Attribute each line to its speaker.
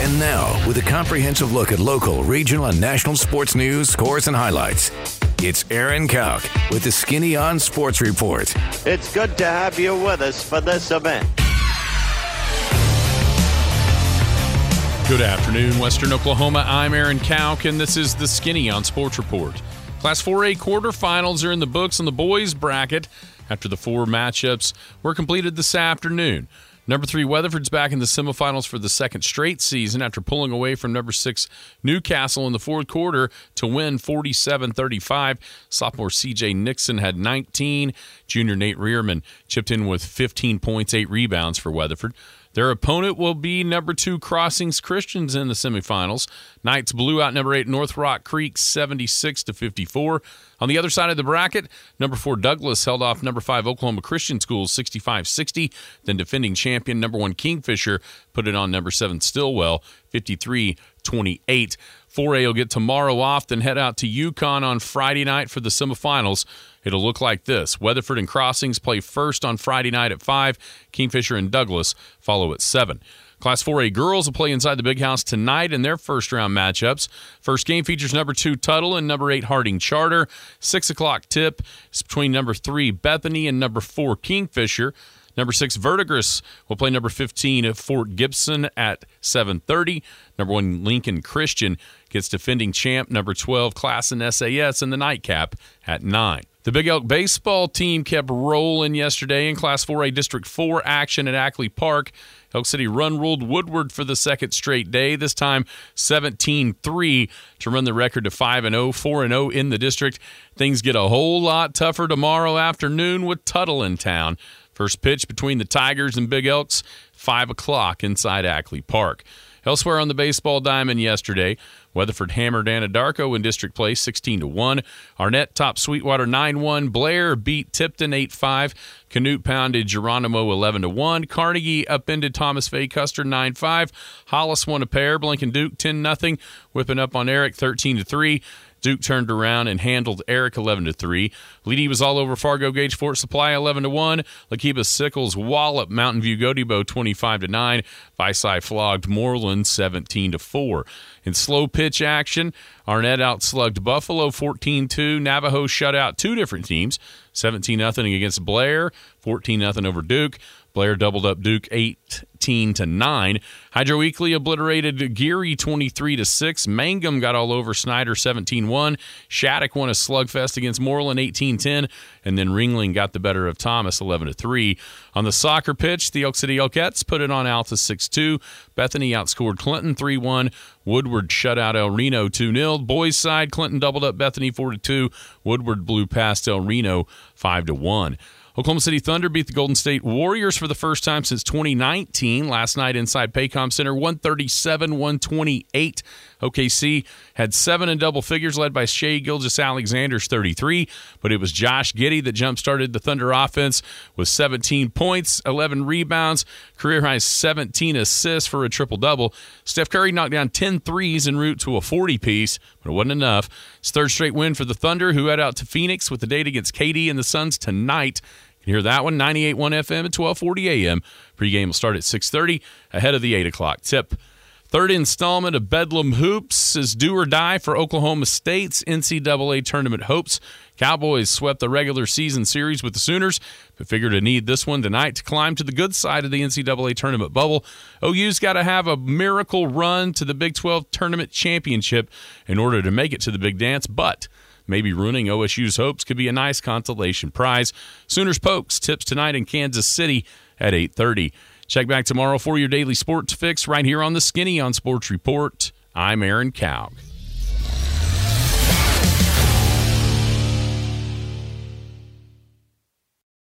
Speaker 1: And now, with a comprehensive look at local, regional, and national sports news, scores, and highlights, it's Aaron Kauk with the Skinny on Sports Report.
Speaker 2: It's good to have you with us for this event.
Speaker 3: Good afternoon, Western Oklahoma. I'm Aaron Kauk, and this is the Skinny on Sports Report. Class 4A quarterfinals are in the books on the boys bracket after the four matchups were completed this afternoon. Number 3 Weatherford's back in the semifinals for the second straight season after pulling away from number 6 Newcastle in the fourth quarter to win 47-35. Sophomore C.J. Nixon had 19. Junior Nate Rearman chipped in with 15 points, 8 rebounds for Weatherford. Their opponent will be number 2 Crossings Christians in the semifinals. Knights blew out number 8 North Rock Creek 76-54. On the other side of the bracket, number 4 Douglas held off number 5 Oklahoma Christian Schools 65-60. Then defending champion number 1 Kingfisher put it on number 7 Stillwell 53-28. 4A will get tomorrow off, then head out to Yukon on Friday night for the semifinals. It'll look like this. Weatherford and Crossings play first on Friday night at 5. Kingfisher and Douglas follow at 7. Class 4A girls will play inside the Big House tonight in their first-round matchups. First game features number 2 Tuttle and number 8 Harding Charter. 6 o'clock tip is between number 3 Bethany and number 4 Kingfisher. Number 6 Verdigris will play number 15 at Fort Gibson at 7:30. Number 1 Lincoln Christian gets defending champ number 12 Classen SAS in the nightcap at 9. The Big Elk baseball team kept rolling yesterday in Class 4A District 4 action at Ackley Park. Elk City run-ruled Woodward for the second straight day, this time 17-3 to run the record to 5-0, 4-0 in the district. Things get a whole lot tougher tomorrow afternoon with Tuttle in town. First pitch between the Tigers and Big Elks, 5 o'clock inside Ackley Park. Elsewhere on the baseball diamond yesterday, Weatherford hammered Anadarko in district play 16-1. Arnett topped Sweetwater 9-1. Blair beat Tipton 8-5. Canute pounded Geronimo 11-1. Carnegie upended Thomas Fay Custer 9-5. Hollis won a pair. Blinken Duke 10-0. Whipping up on Eric 13-3. Duke turned around and handled Eric 11-3. Leedy was all over Fargo Gage Fort Supply 11-1. Lakiba Sickles walloped Mountain View Gotebo 25-9. Visay flogged Moreland 17-4. In slow pitch action, Arnett outslugged Buffalo 14-2. Navajo shut out two different teams, 17-0 against Blair, 14-0 over Duke. Blair doubled up Duke 18-9. Hydro Weekly obliterated Geary 23-6. Mangum got all over Snyder 17-1. Shattuck won a slugfest against Moreland 18-10. And then Ringling got the better of Thomas 11-3. On the soccer pitch, the Elk City Elkettes put it on Alta 6-2. Bethany outscored Clinton 3-1. Woodward shut out El Reno 2-0. Boys side, Clinton doubled up Bethany 4-2. Woodward blew past El Reno 5-1. Oklahoma City Thunder beat the Golden State Warriors for the first time since 2019. Last night inside Paycom Center, 137-128. OKC had 7 in double figures, led by Shea Gilgeous-Alexander's 33, but it was Josh Giddey that jump-started the Thunder offense with 17 points, 11 rebounds, career-high 17 assists for a triple-double. Steph Curry knocked down 10 threes en route to a 40-piece, but it wasn't enough. It's third straight win for the Thunder, who head out to Phoenix with the date against KD and the Suns tonight. You can hear that one, 98.1 FM at 12:40 a.m. Pre-game will start at 6:30 ahead of the 8 o'clock tip. Third installment of Bedlam Hoops is do or die for Oklahoma State's NCAA tournament hopes. Cowboys swept the regular season series with the Sooners, but figured to need this one tonight to climb to the good side of the NCAA tournament bubble. OU's got to have a miracle run to the Big 12 tournament championship in order to make it to the big dance, but maybe ruining OSU's hopes could be a nice consolation prize. Sooners Pokes tips tonight in Kansas City at 8:30. Check back tomorrow for your daily sports fix right here on the Skinny on Sports Report. I'm Aaron Kauk.